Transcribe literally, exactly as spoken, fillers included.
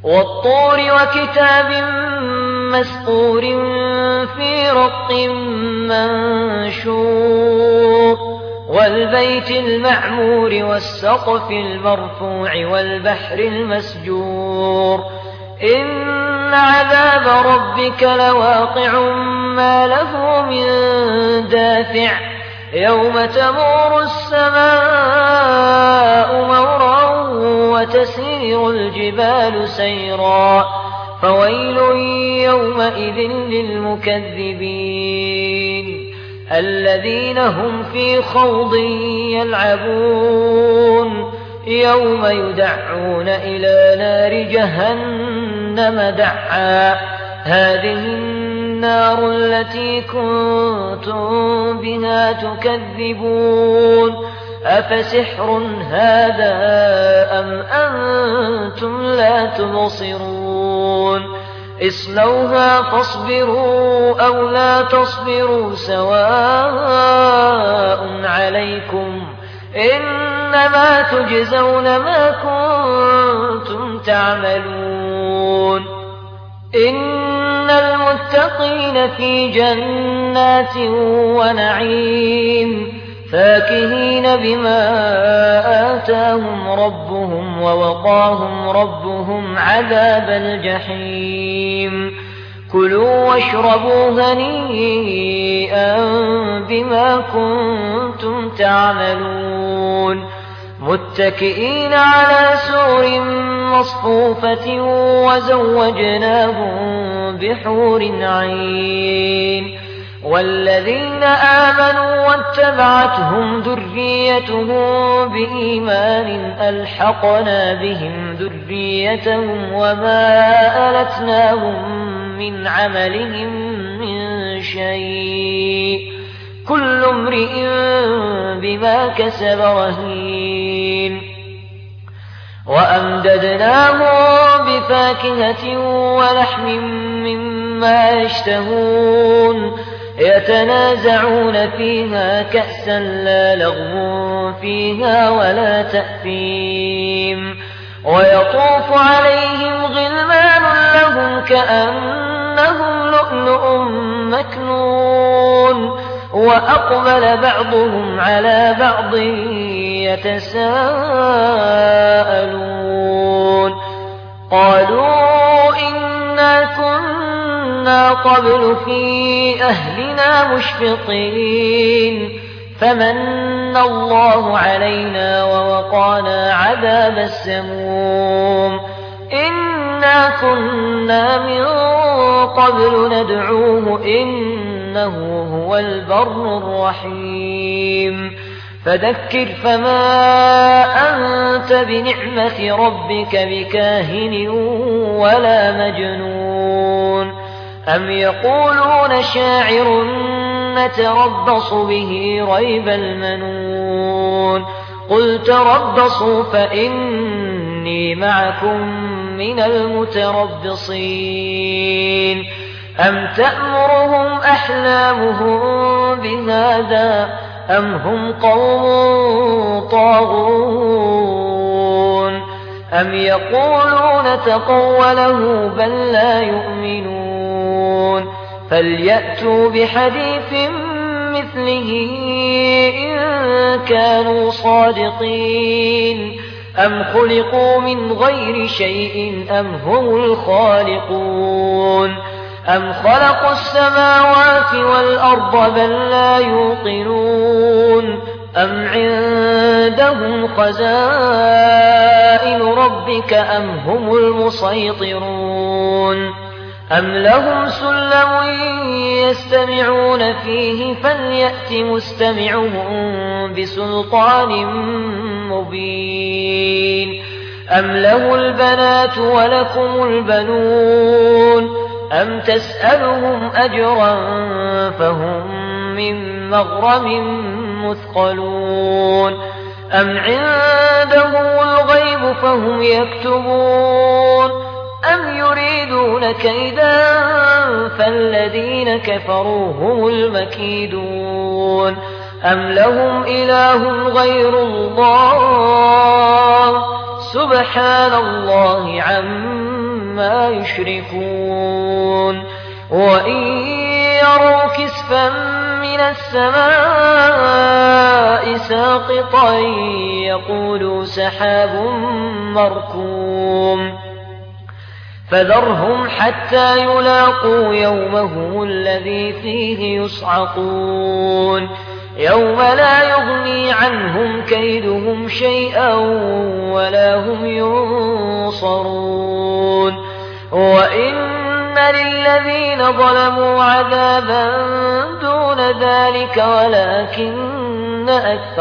وَالطُّورِ وَكِتَابٍ مَّسْطُورٍ فِي رَقٍّ مَّنشُورٍ وَالْبَيْتِ الْمَعْمُورِ وَالسَّقْفِ الْمَرْفُوعِ وَالْبَحْرِ الْمَسْجُورِ إِنَّ عَذَابَ رَبِّكَ لَوَاقِعٌ مَّا لَهُ مِن دَافِعٍ يَوْمَ تَمُورُ السَّمَاءُ مَوْرًا وَتَسِيرُ الْجِبَالُ سَيْرًا فَوَيْلٌ يَوْمَئِذٍ لِّلْمُكَذِّبِينَ الَّذِينَ هُمْ فِي خَوْضٍ يَلْعَبُونَ يَوْمَ يُدَعُّونَ إِلَىٰ نَارِ جَهَنَّمَ دَعًّا هَٰذِهِ النَّارُ الَّتِي كُنتُم بِهَا تُكَذِّبُونَ أَفَسِحْرٌ هَٰذَا أَمْ أَنتُمْ لَا تُبْصِرُونَ اصْلَوْهَا فاصْبِرُوا أَوْ لَا تَصْبِرُوا سَوَاءٌ عَلَيْكُمْ إِنَّمَا تُجْزَوْنَ مَا كُنتُمْ تَعْمَلُونَ إِنَّ الْمُتَّقِينَ فِي جَنَّاتٍ وَنَعِيمٍ فَاكِهِينَ بِمَا آتَاهُمْ رَبُّهُمْ وَوَقَاهُمْ رَبُّهُمْ عَذَابَ الْجَحِيمِ كُلُوا وَاشْرَبُوا هَنِيئًا بِمَا كُنتُمْ تَعْمَلُونَ مُتَّكِئِينَ عَلَىٰ سُرُرٍ مَّصْفُوفَةٍ وَزَوَّجْنَاهُم بِحُورٍ عِينٍ وَالَّذِينَ آمَنُوا وَاتَّبَعَتْهُمْ ذُرِّيَّتُهُم بِإِيمَانٍ أَلْحَقْنَا بِهِمْ ذُرِّيَّتَهُمْ وَمَا أَلَتْنَاهُم مِّنْ عَمَلِهِم مِّن شَيْءٍ ۚ كُلُّ امْرِئٍ بِمَا كَسَبَ رَهِينٌ وَأَمْدَدْنَاهُم بِفَاكِهَةٍ وَلَحْمٍ مِّمَّا يَشْتَهُونَ يَتَنَازَعُونَ فِيهَا كَأْسًا لَّا لَغْوٌ فِيهَا وَلَا تَأْثِيمٌ وَيَطُوفُ عَلَيْهِمْ غِلْمَانٌ لَّهُمْ كَأَنَّهُمْ لُؤْلُؤٌ مَّكْنُونٌ وَأَقْبَلَ بَعْضُهُمْ عَلَىٰ بَعْضٍ يَتَسَاءَلُونَ قَالُوا إِنَّا كُنَّا قَبْلُ فِي أَهْلِنَا مُشْفِقِينَ فَمَنَّ اللَّهُ عَلَيْنَا وَوَقَانَا عَذَابَ السَّمُومِ إِنَّا كُنَّا مِن قَبْلُ نَدْعُوهُ إِنَّهُ هُوَ الْبَرُّ الرَّحِيمُ فَذَكِّرْ فَمَا أَنتَ بِنِعْمَةِ رَبِّكَ بِكَاهِنٍ وَلَا مَجْنُونٍ أَمْ يَقُولُونَ شَاعِرٌ نَّتَرَبَّصُ بِهِ رَيْبَ الْمَنُونِ قُلْ تَرَبَّصُوا فَإِنِّي مَعَكُم مِّنَ الْمُتَرَبِّصِينَ أَمْ تَأْمُرُهُمْ أَحْلَامُهُم بِهَٰذَا أَمْ هُمْ قَوْمٌ طَاغُونَ أَمْ يَقُولُونَ تَقَوَّلَهُ بَل لَّا يُؤْمِنُونَ فَلْيَأْتُوا بِحَدِيثٍ مِّثْلِهِ إِن كَانُوا صَادِقِينَ أَمْ خُلِقُوا مِنْ غَيْرِ شَيْءٍ أَمْ هُمُ الْخَالِقُونَ أَمْ خَلَقُوا السَّمَاوَاتِ وَالْأَرْضَ بَل لَّا يُوقِنُونَ أَمْ عِندَهُمْ خَزَائِنُ رَبِّكَ أَمْ هُمُ الْمُصَيْطِرُونَ أَمْ لَهُمْ سُلَّمٌ يَسْتَمِعُونَ فِيهِ فَلْيَأْتِ مُسْتَمِعُهُم بِسُلْطَانٍ مُّبِينٍ أَمْ لَهُ الْبَنَاتُ وَلَكُمُ الْبَنُونَ أَمْ تَسْأَلُهُمْ أَجْرًا فَهُم مِّن مَّغْرَمٍ مُّثْقَلُونَ أَمْ عِندَهُمُ الْغَيْبُ فَهُمْ يَكْتُبُونَ أَمْ يُرِيدُونَ كَيْدًا فَالَّذِينَ كَفَرُوا هُمُ الْمَكِيدُونَ أَمْ لَهُمْ إِلَٰهٌ غَيْرُ اللَّهِ سُبْحَانَ اللَّهِ عَمَّا ما يشركون وإن يروا كسفا من السماء ساقطا يقولوا سحاب مركوم فذرهم حتى يلاقوا يومهم الذي فيه يصعقون يوم لا يغني عنهم كيدهم شيئا ولا هم ينصرون وإن للذين ظلموا عذابا دون ذلك ولكن أكثر